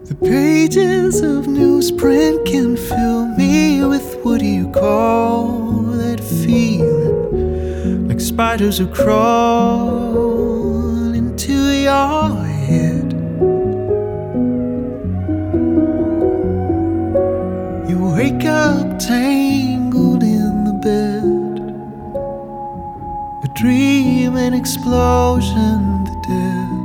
The pages of newsprint can fill me with what do you call that feeling? Like spiders who crawl into your head. You wake up tangled in the bed, a dream, an explosion, the dead.